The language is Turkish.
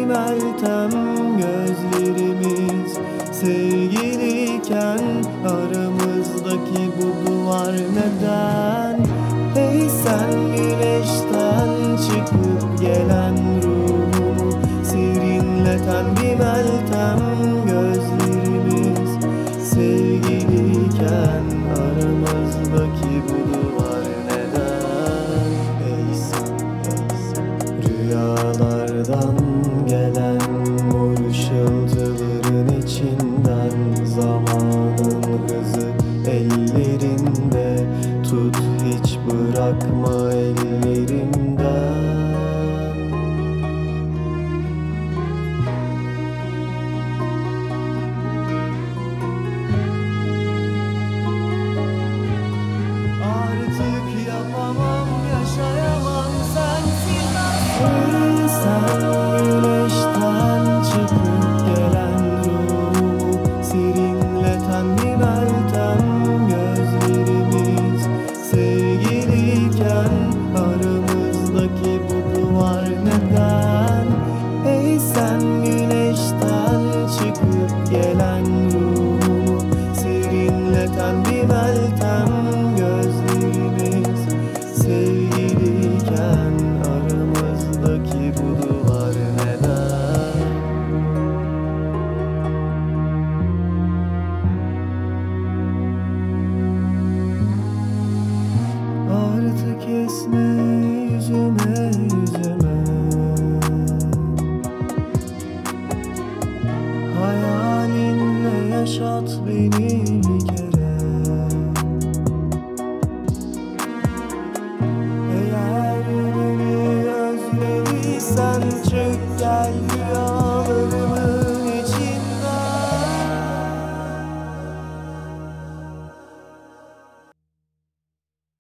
meltem gözlerimiz. Sevgiliyken aramızdaki bu duvar neden? Ey sen güneşten çıkıp gelen ruhumu serinleten bir meltem gözlerimiz. Sevgiliyken aramızdaki bu duvar neden? Ey sen, rüyalardan gelen mor ışıltıların içinden, zamanın hızı ellerinde, tut hiç bırakma ellerimden. Artık yapamam, yaşayamam sensiz asla. Sen güneşten çıkıp gelen ruhumu serinleten bir meltem gözlerimiz. Sevgiliyken aramızdaki bu duvar neden? Ey sen güneşten çıkıp gelen ruhumu serinleten bir meltem gözlerimiz. Sevgiliyken aramızdaki bu duvar neden? Artık esme yüzüme yüzüme, hayalinle yaşat beni.